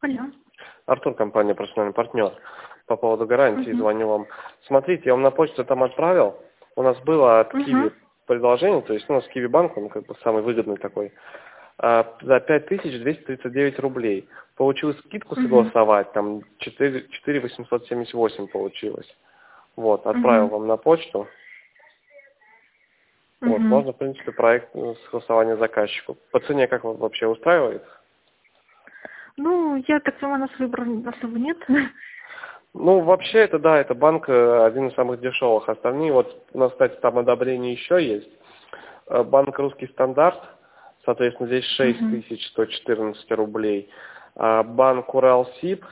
Алло. Артур, компания «Профессиональный партнер». По поводу гарантии Угу. звоню вам. Смотрите, я вам на почту там отправил. У нас было от Угу. Киви предложение, то есть у нас Киви банк, он как бы самый выгодный такой, за 5239 рублей. Получилось скидку Угу. согласовать, там 4878 получилось. Вот, отправил Угу. вам на почту. Вот, Угу. можно, в принципе, проект согласования заказчику. По цене как вас вообще устраивает? Ну, я так понимаю, у нас выбора особо нет. Ну, вообще, это да, это банк один из самых дешевых. Остальные, вот у нас, кстати, там одобрение еще есть. Банк «Русский стандарт», соответственно, здесь Угу. 6114 рублей. Банк «Уралсиб»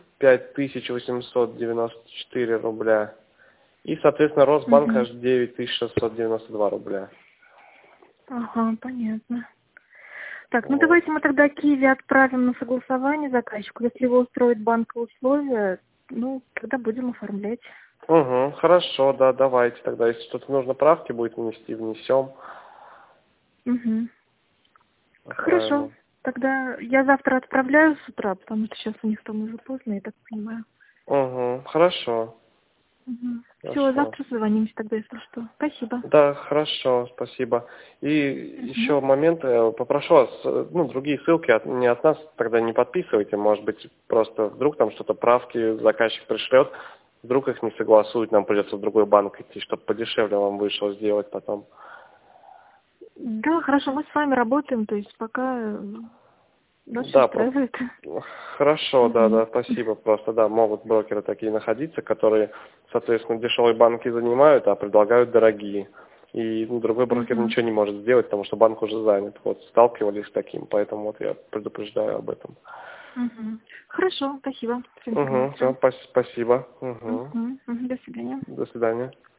5894 рубля. И, соответственно, Росбанк Угу. аж 9692 рубля. Ага, понятно. Так, ну Вот. давайте мы тогда Киви отправим на согласование заказчику. Если его устроит банковые условия, ну, тогда будем оформлять. Угу, хорошо, да, давайте тогда. Если что-то нужно правки будет внести, внесем. Угу. Хорошо. Отправим. Тогда я завтра отправляю с утра, потому что сейчас у них там уже поздно, я так понимаю. Угу, хорошо, Угу. Все, хорошо. завтра созвонимся тогда, если что. Спасибо. Да, хорошо, спасибо. И Угу. еще момент, попрошу вас, ну, другие ссылки не от нас тогда не подписывайте, может быть, просто вдруг там что-то правки заказчик пришлет, вдруг их не согласуют, нам придется в другой банк идти, чтобы подешевле вам вышло сделать потом. Да, хорошо, мы с вами работаем, то есть пока нас все Да, устраивает. хорошо, да, Мгм. да, спасибо, просто, да, могут брокеры такие находиться, которые, соответственно, дешевые банки занимают, а предлагают дорогие. И ну, другой брокер Мгм. ничего не может сделать, потому что банк уже занят. Вот, сталкивались с таким, поэтому вот я предупреждаю об этом. Мгм. Хорошо, спасибо за Угу, все, информацию. спасибо. Угу. Мгм. Мгм. До свидания. До свидания.